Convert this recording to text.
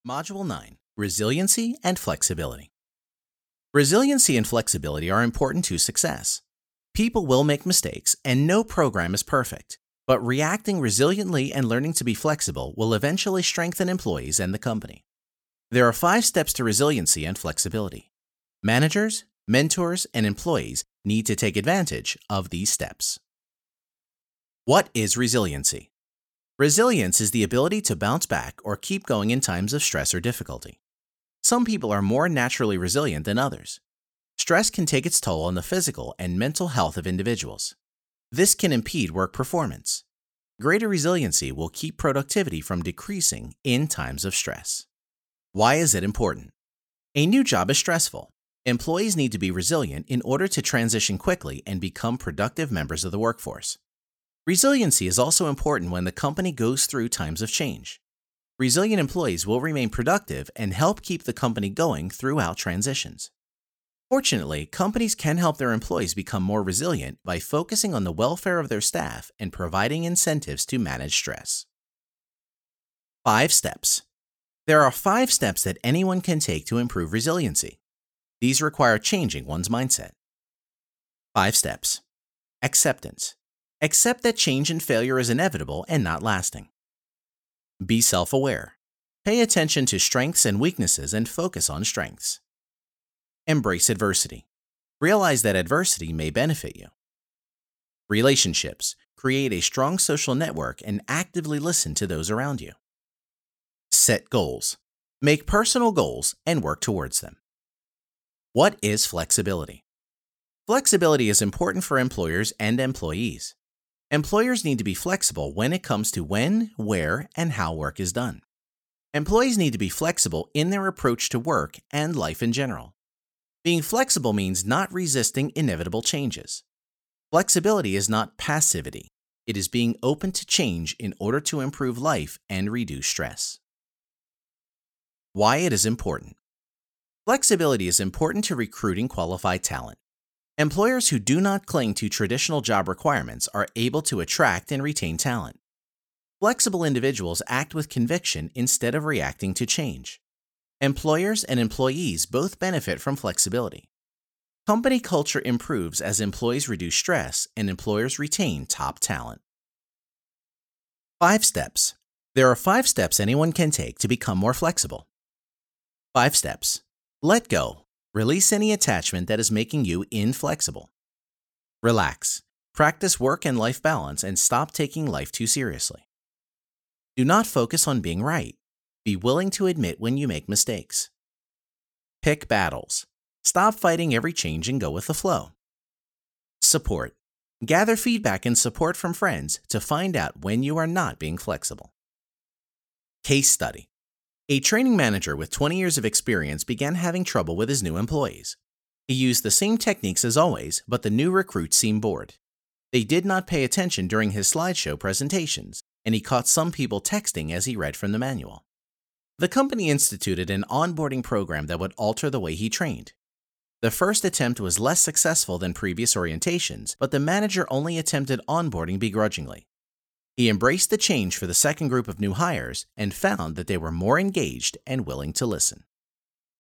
Module 9, Resiliency and Flexibility. Resiliency and flexibility are important to success. People will make mistakes, and no program is perfect, but reacting resiliently and learning to be flexible will eventually strengthen employees and the company. There are 5 steps to resiliency and flexibility. Managers, mentors, and employees need to take advantage of these steps. What is resiliency? Resilience is the ability to bounce back or keep going in times of stress or difficulty. Some people are more naturally resilient than others. Stress can take its toll on the physical and mental health of individuals. This can impede work performance. Greater resiliency will keep productivity from decreasing in times of stress. Why is it important? A new job is stressful. Employees need to be resilient in order to transition quickly and become productive members of the workforce. Resiliency is also important when the company goes through times of change. Resilient employees will remain productive and help keep the company going throughout transitions. Fortunately, companies can help their employees become more resilient by focusing on the welfare of their staff and providing incentives to manage stress. 5 steps. There are 5 steps that anyone can take to improve resiliency. These require changing one's mindset. 5 steps. Acceptance. Accept that change and failure is inevitable and not lasting. Be self-aware. Pay attention to strengths and weaknesses and focus on strengths. Embrace adversity. Realize that adversity may benefit you. Relationships. Create a strong social network and actively listen to those around you. Set goals. Make personal goals and work towards them. What is flexibility? Flexibility is important for employers and employees. Employers need to be flexible when it comes to when, where, and how work is done. Employees need to be flexible in their approach to work and life in general. Being flexible means not resisting inevitable changes. Flexibility is not passivity. It is being open to change in order to improve life and reduce stress. Why it is important. Flexibility is important to recruiting qualified talent. Employers who do not cling to traditional job requirements are able to attract and retain talent. Flexible individuals act with conviction instead of reacting to change. Employers and employees both benefit from flexibility. Company culture improves as employees reduce stress and employers retain top talent. 5 steps. There are 5 steps anyone can take to become more flexible. 5 steps. Let go. Release any attachment that is making you inflexible. Relax. Practice work and life balance and stop taking life too seriously. Do not focus on being right. Be willing to admit when you make mistakes. Pick battles. Stop fighting every change and go with the flow. Support. Gather feedback and support from friends to find out when you are not being flexible. Case study. A training manager with 20 years of experience began having trouble with his new employees. He used the same techniques as always, but the new recruits seemed bored. They did not pay attention during his slideshow presentations, and he caught some people texting as he read from the manual. The company instituted an onboarding program that would alter the way he trained. The first attempt was less successful than previous orientations, but the manager only attempted onboarding begrudgingly. He embraced the change for the second group of new hires and found that they were more engaged and willing to listen.